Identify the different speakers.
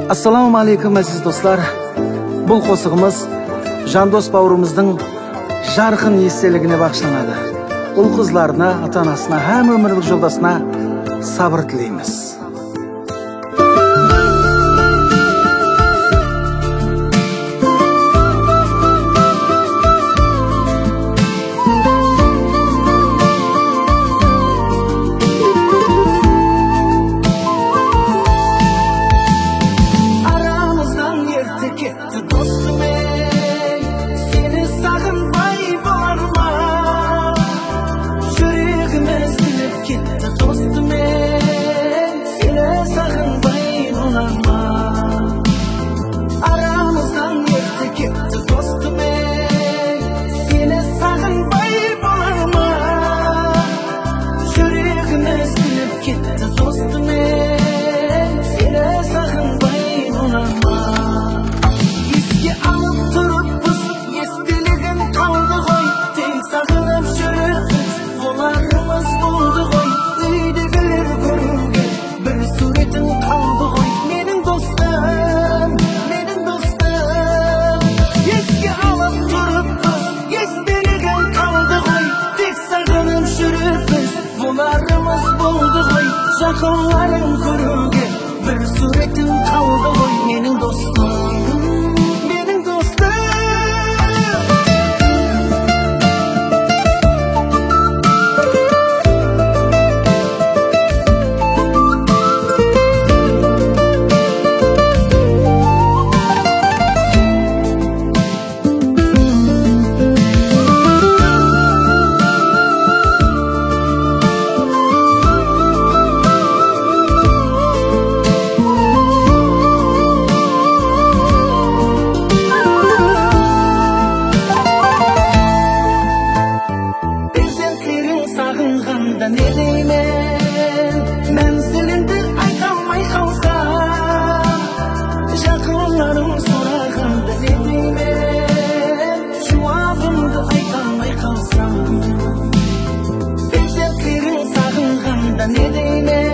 Speaker 1: Assalamu alaikum aziz dostlar. Бұл қосығымыз жандос бауырымыздың жарқын естелігіне бағышталады. Ұл қызларына, ата-анасына һәм өмірлік жолдасына сабыр тілейміз.
Speaker 2: Жақынларын көруге бір суретің қалды ғой, менің достым, менің достым. Не деймін, мәнзіліңді айта алмай қалсам, жақынларым сұрағанда не деймін, жауабымды айта алмай қалсам, перзенттерің сағынғанда не деймін.